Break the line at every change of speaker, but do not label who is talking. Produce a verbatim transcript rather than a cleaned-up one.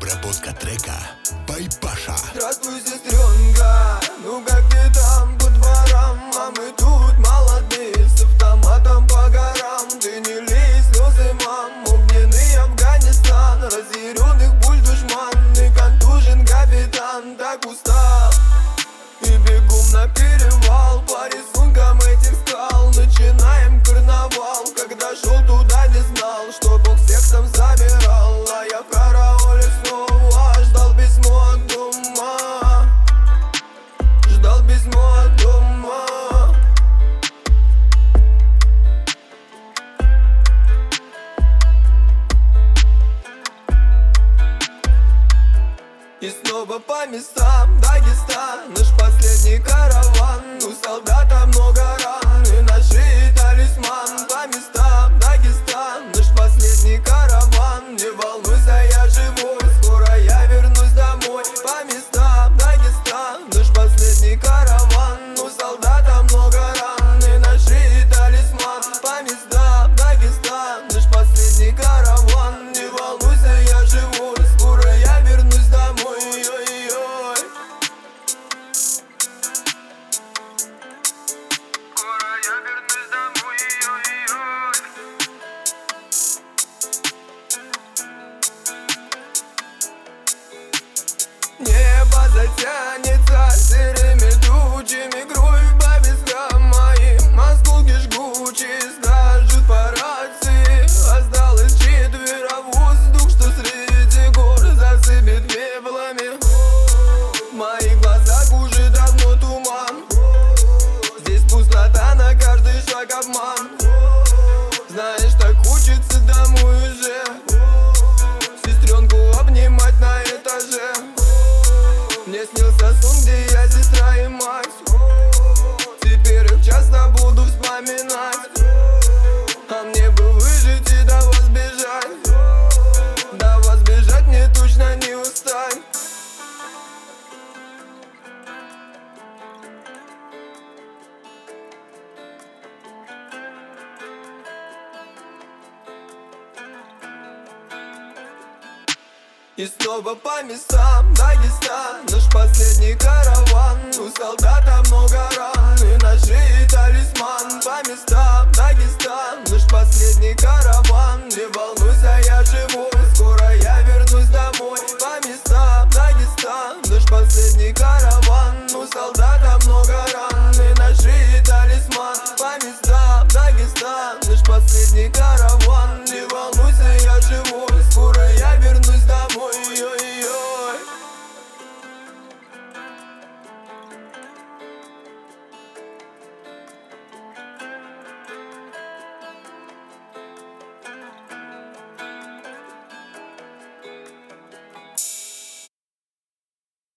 Обработка трека by Паша.
Здравствуй, сестренка, ну как ты там по дворам? А мы тут молодые, с автоматом по горам. Ты не лей слезы, мам, огненный Афганистан, разъяренных пуль душман и контужен капитан. Так устал и бегом на перевал по рисункам этих скал. Начинаем карнавал, когда шел туда не знал, что Бог всех там забирал. А я в карауле снова ждал письмо от дома, ждал письмо от дома. И снова по местам Дагестан, наш последний караван. У солдата много ран и на шее талисман. По местам Дагестан, наш последний караван. Не волнуйся, я живой, скоро я вернусь домой. По местам Дагестан, наш последний караван. У солдата много ран и на шее талисман. По местам Дагестан, наш последний караван. Не волнуйся, я живой, скоро я вернусь домой. Ой-ой-ой. Скоро я вернусь домой. Ой-ой-ой. Небо затянется серыми тучами, кровь по вискам моим, осколки жгучие скажут по рации. Осталось четверо, воздух, что среди гор засыпет пеплами. В моих глазах уже давно туман, здесь пустота, на каждый шаг обман. Знаешь, так хочется домой уже, сестренку обнимать на этаже. Мне снился сон, где я сестра и мать, теперь их часто буду вспоминать. А мне бы выжить и до вас бежать, до вас бежать мне точно не устать. И снова по местам Дагестан, наш последний караван. У солдата много ран и на шее талисман. По местам Дагестан, наш последний караван. Не волнуйся, я живой, скоро я вернусь домой. По местам Дагестан, наш последний караван. У солдата много ран и на шее талисман. По местам Дагестан, наш последний караван. Не волнуйся, я живой.